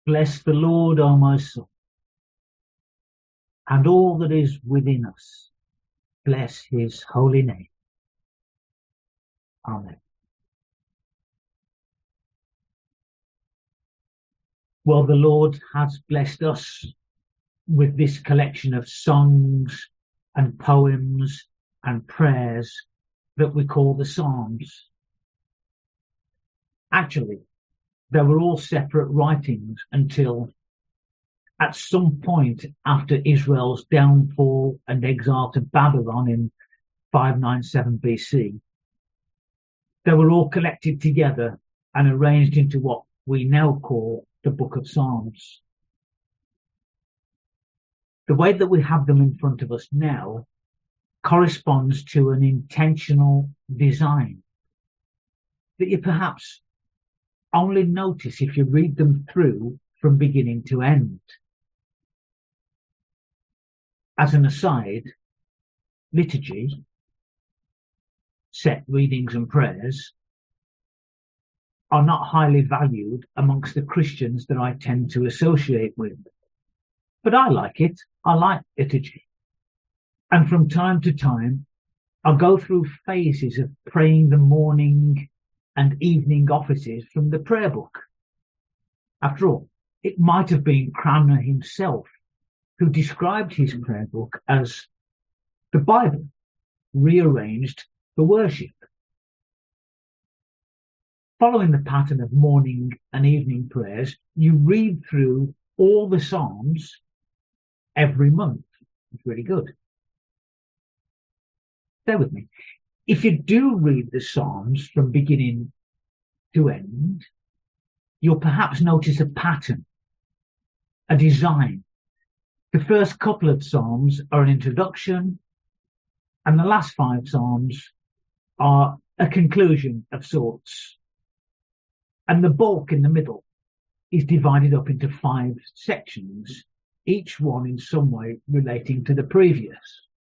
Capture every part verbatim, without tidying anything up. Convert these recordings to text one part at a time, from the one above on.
Bless the Lord, O my soul, and all that is within us. Bless his holy name. Amen. Well, the Lord has blessed us with this collection of songs and poems and prayers that we call the Psalms. Actually, they were all separate writings until at some point after Israel's downfall and exile to Babylon in five ninety-seven B C. They were all collected together and arranged into what we now call the Book of Psalms. The way that we have them in front of us now corresponds to an intentional design that you perhaps only notice if you read them through from beginning to end. As an aside, liturgy, set readings and prayers, are not highly valued amongst the Christians that I tend to associate with. But I like it. I like liturgy. And from time to time, I'll go through phases of praying the morning and evening offices from the prayer book. After all, it might have been Cranmer himself who described his prayer book as the Bible rearranged for worship. Following the pattern of morning and evening prayers, you read through all the Psalms every month. It's really good. Stay with me. If you do read the Psalms from beginning to end, you'll perhaps notice a pattern, a design. The first couple of Psalms are an introduction, and the last five Psalms are a conclusion of sorts. And the bulk in the middle is divided up into five sections, each one in some way relating to the previous.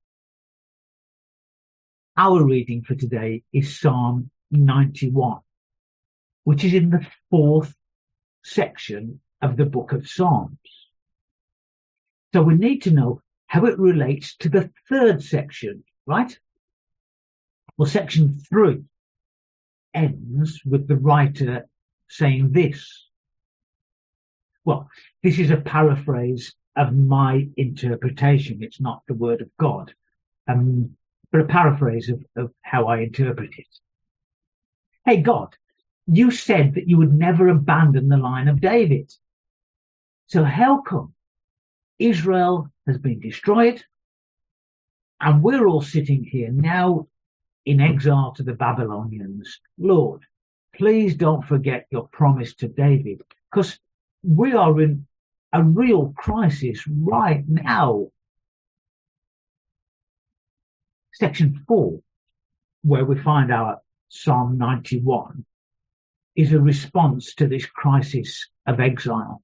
Our reading for today is Psalm ninety-one, which is in the fourth section of the Book of Psalms. So we need to know how it relates to the third section, right? Well, section three ends with the writer saying this. Well, this is a paraphrase of my interpretation. It's not the word of God, um, but a paraphrase of, of how I interpret it. Hey, God, you said that you would never abandon the line of David. So how come Israel has been destroyed and we're all sitting here now in exile to the Babylonians? Lord, please don't forget your promise to David, because we are in a real crisis right now. Section four, where we find our Psalm ninety-one, is a response to this crisis of exile.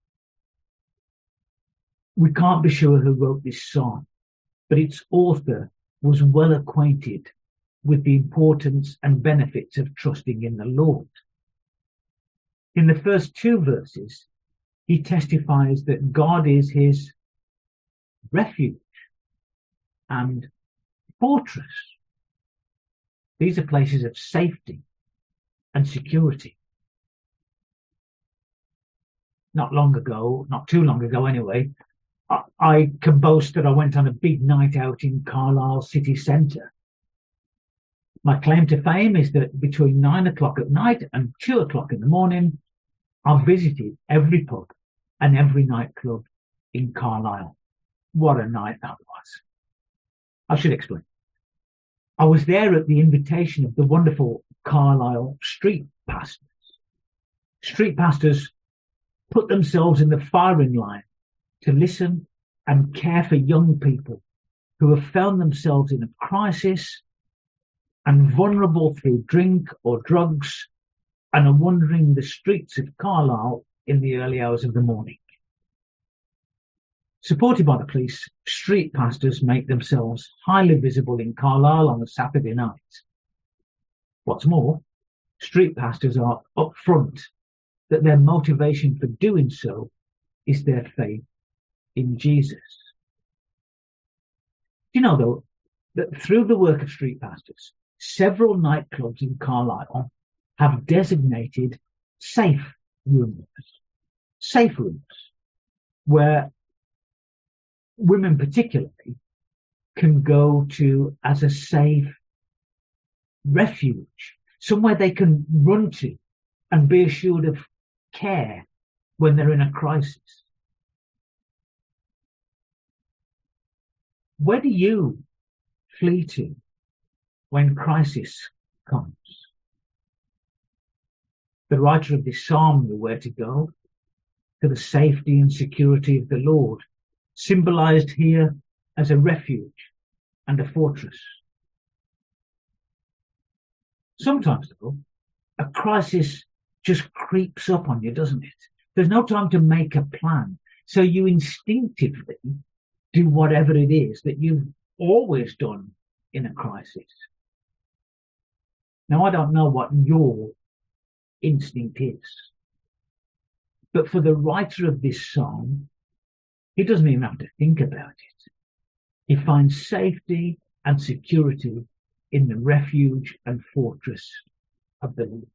We can't be sure who wrote this psalm, but its author was well acquainted with the importance and benefits of trusting in the Lord. In the first two verses, he testifies that God is his refuge and fortress. These are places of safety and security. Not long ago, not too long ago anyway, I, I can boast that I went on a big night out in Carlisle city centre. My claim to fame is that between nine o'clock at night and two o'clock in the morning, I visited every pub and every nightclub in Carlisle. What a night that was. I should explain. I was there at the invitation of the wonderful Carlisle street pastors. Street pastors put themselves in the firing line to listen and care for young people who have found themselves in a crisis and vulnerable through drink or drugs and are wandering the streets of Carlisle in the early hours of the morning. Supported by the police, street pastors make themselves highly visible in Carlisle on a Saturday night. What's more, street pastors are up front that their motivation for doing so is their faith in Jesus. You know, though, that through the work of street pastors, several nightclubs in Carlisle have designated safe rooms, safe rooms, where women particularly can go to as a safe refuge, somewhere they can run to and be assured of care when they're in a crisis. Where do you flee to when crisis comes? The writer of this psalm knew where to go, to the safety and security of the Lord, symbolized here as a refuge and a fortress. Sometimes, though, a crisis just creeps up on you, doesn't it? There's no time to make a plan, so you instinctively do whatever it is that you've always done in a crisis. Now, I don't know what your instinct is, but for the writer of this psalm, he doesn't even have to think about it. He finds safety and security in the refuge and fortress of the Lord.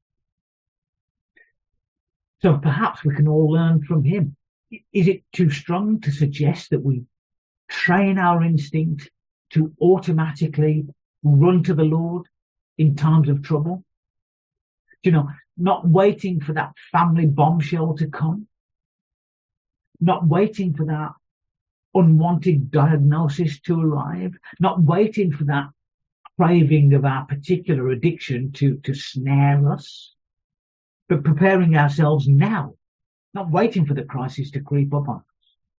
So perhaps we can all learn from him. Is it too strong to suggest that we train our instinct to automatically run to the Lord in times of trouble? You know, not waiting for that family bombshell to come, not waiting for that unwanted diagnosis to arrive, not waiting for that craving of our particular addiction to, to snare us, but preparing ourselves now, not waiting for the crisis to creep up on us.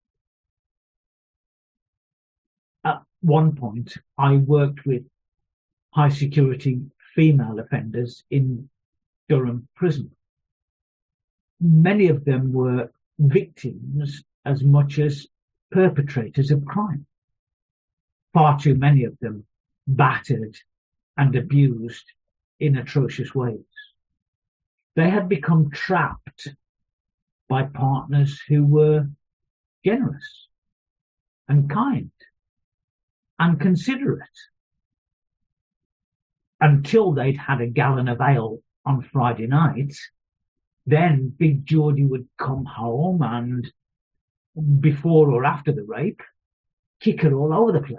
At one point, I worked with high security female offenders in Durham prison. Many of them were victims as much as perpetrators of crime. Far too many of them battered and abused in atrocious ways. They had become trapped by partners who were generous and kind and considerate, until they'd had a gallon of ale on Friday night. Then Big Geordie would come home and, before or after the rape, kick her all over the place.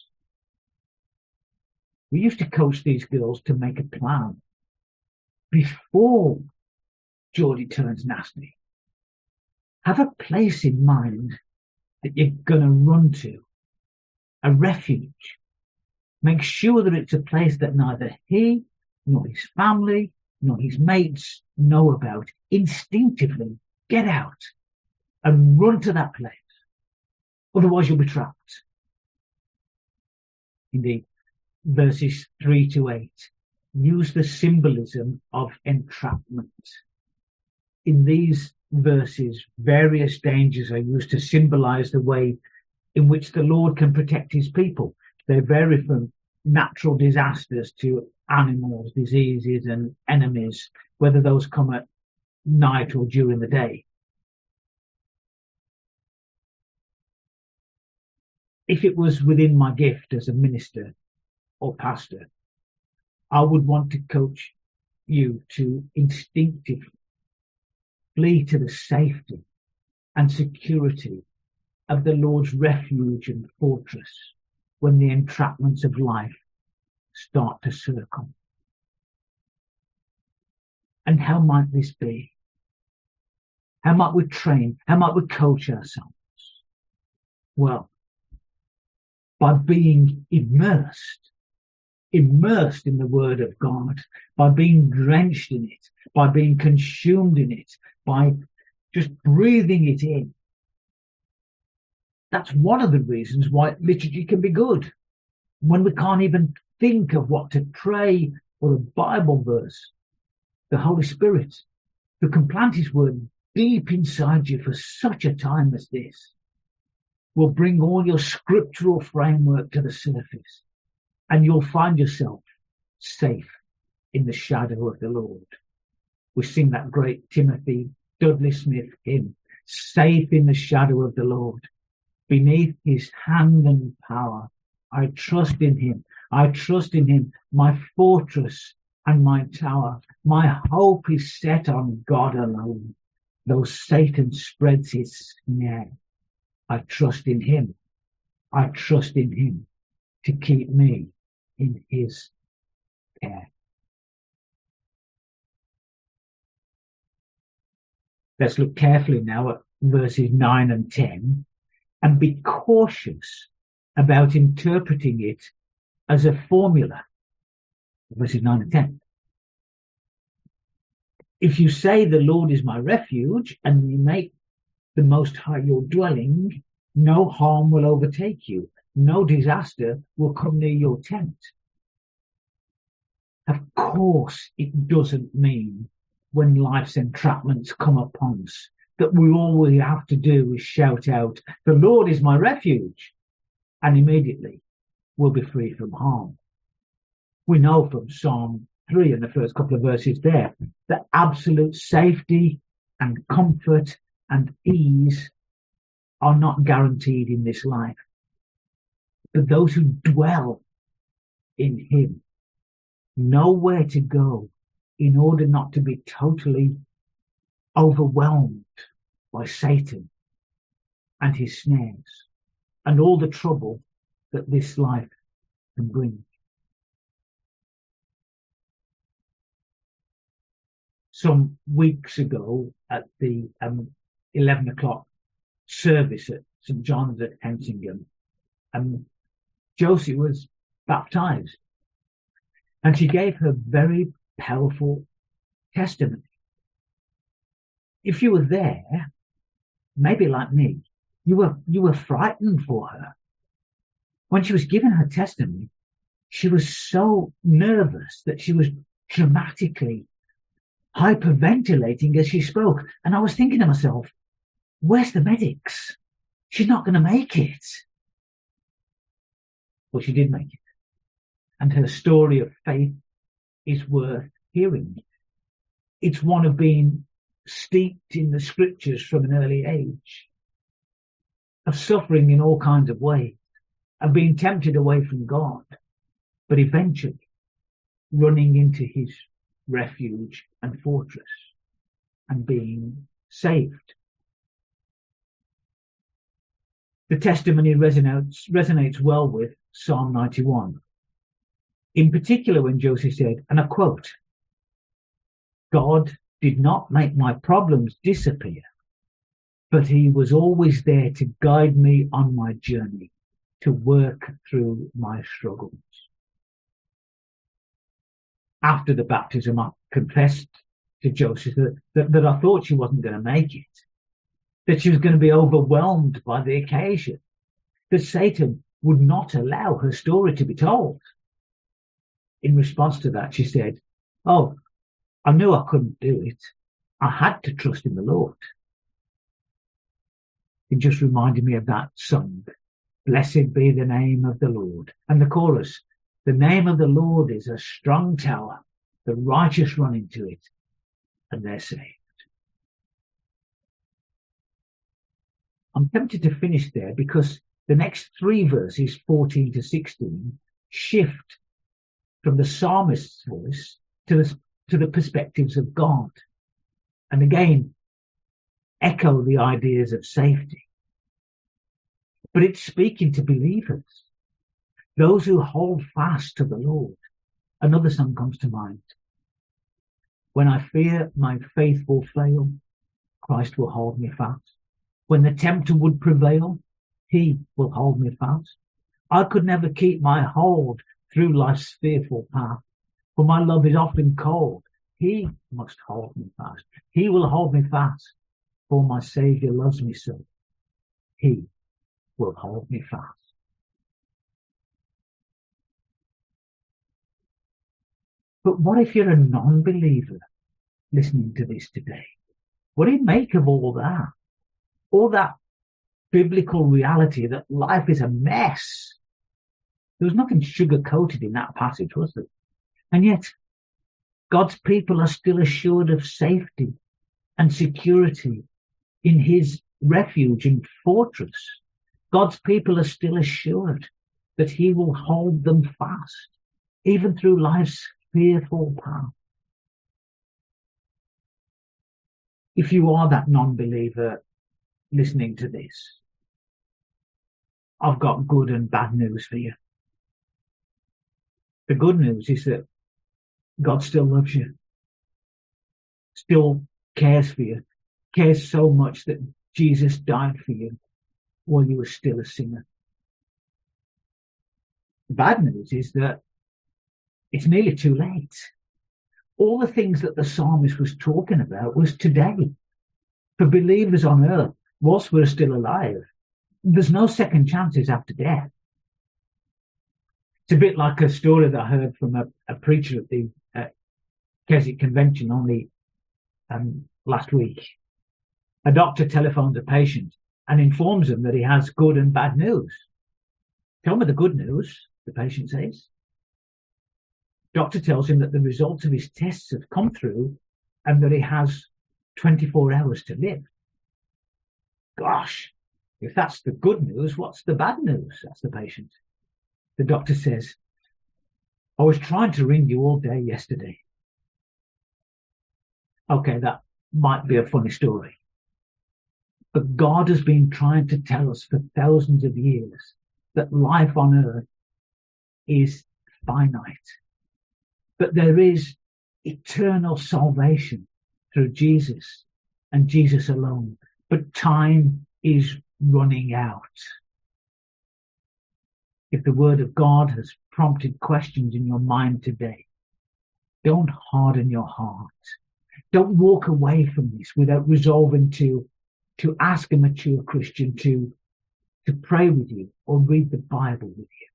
We used to coach these girls to make a plan before Geordie turns nasty. Have a place in mind that you're going to run to, a refuge. Make sure that it's a place that neither he, nor his family, nor his mates know about. Instinctively get out and run to that place. Otherwise you'll be trapped. Indeed, verses three to eight use the symbolism of entrapment. In these verses, various dangers are used to symbolize the way in which the Lord can protect his people. They vary from natural disasters to animals, diseases, and enemies, whether those come at night or during the day. If it was within my gift as a minister or pastor, I would want to coach you to instinctively flee to the safety and security of the Lord's refuge and fortress when the entrapments of life start to circle. And how might this be? How might we train? How might we coach ourselves? Well, by being immersed, immersed in the Word of God, by being drenched in it, by being consumed in it, by just breathing it in. That's one of the reasons why liturgy can be good. When we can't even think of what to pray or a Bible verse, the Holy Spirit, who can plant his word deep inside you for such a time as this, will bring all your scriptural framework to the surface, and you'll find yourself safe in the shadow of the Lord. We sing that great Timothy Dudley Smith hymn, safe in the shadow of the Lord, beneath his hand and power. I trust in him. I trust in him, my fortress and my tower. My hope is set on God alone. Though Satan spreads his snare, I trust in him. I trust in him to keep me in his care. Let's look carefully now at verses nine and ten and be cautious about interpreting it as a formula. Verses nine and ten. If you say the Lord is my refuge and you make the Most High your dwelling, no harm will overtake you. No disaster will come near your tent. Of course, it doesn't mean when life's entrapments come upon us that we all we have to do is shout out, the Lord is my refuge, and immediately we'll be free from harm. We know from Psalm three and the first couple of verses there that absolute safety and comfort and ease are not guaranteed in this life. But those who dwell in him know where to go in order not to be totally overwhelmed by Satan and his snares and all the trouble that this life can bring. Some weeks ago at the um, eleven o'clock service at Saint John's at Hensingham, um, Josie was baptized, and she gave her very powerful testimony. If you were there, maybe like me, you were you were frightened for her. When she was giving her testimony, she was so nervous that she was dramatically hyperventilating as she spoke. And I was thinking to myself, where's the medics? She's not going to make it. Well, she did make it. And her story of faith is worth hearing. It's one of being steeped in the scriptures from an early age, of suffering in all kinds of ways, of being tempted away from God, but eventually running into his refuge and fortress and being saved. The testimony resonates, resonates well with Psalm ninety-one. In particular, when Josie said, and I quote, God did not make my problems disappear, but he was always there to guide me on my journey, to work through my struggles. After the baptism, I confessed to Josie that, that, that I thought she wasn't going to make it, that she was going to be overwhelmed by the occasion, that Satan would not allow her story to be told. In response to that, she said, oh, I knew I couldn't do it. I had to trust in the Lord. It just reminded me of that song, Blessed be the name of the Lord. And the chorus, the name of the Lord is a strong tower. The righteous run into it and they're saved. I'm tempted to finish there because the next three verses, fourteen to sixteen, shift from the psalmist's voice to the, to the perspectives of God. And again, echo the ideas of safety. But it's speaking to believers, those who hold fast to the Lord. Another song comes to mind. When I fear my faith will fail, Christ will hold me fast. When the tempter would prevail, he will hold me fast. I could never keep my hold through life's fearful path, for my love is often cold. He must hold me fast. He will hold me fast, for my Saviour loves me so. He will hold me fast. But what if you're a non-believer listening to this today? What do you make of all that? All that biblical reality that life is a mess. There was nothing sugar-coated in that passage, was there? And yet, God's people are still assured of safety and security in his refuge and fortress. God's people are still assured that he will hold them fast, even through life's fearful path. If you are that non-believer listening to this, I've got good and bad news for you. The good news is that God still loves you, still cares for you, cares so much that Jesus died for you while you were still a sinner. The bad news is that it's nearly too late. All the things that the psalmist was talking about was today. For believers on earth, whilst we're still alive, there's no second chances after death. It's a bit like a story that I heard from a, a preacher at the uh, Keswick Convention only um, last week. A doctor telephones a patient and informs him that he has good and bad news. Tell me the good news, the patient says. Doctor tells him that the results of his tests have come through and that he has twenty-four hours to live. Gosh, if that's the good news, what's the bad news? That's the patient. The doctor says, I was trying to ring you all day yesterday. Okay, that might be a funny story. But God has been trying to tell us for thousands of years that life on earth is finite. But there is eternal salvation through Jesus and Jesus alone. But time is running out. If the word of God has prompted questions in your mind today, don't harden your heart. Don't walk away from this without resolving to, to ask a mature Christian to, to pray with you or read the Bible with you.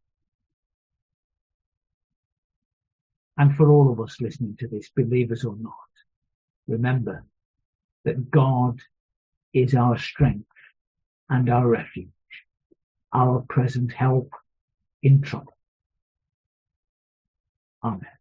And for all of us listening to this, believers or not, remember that God is our strength and our refuge, our present help in trouble. Amen.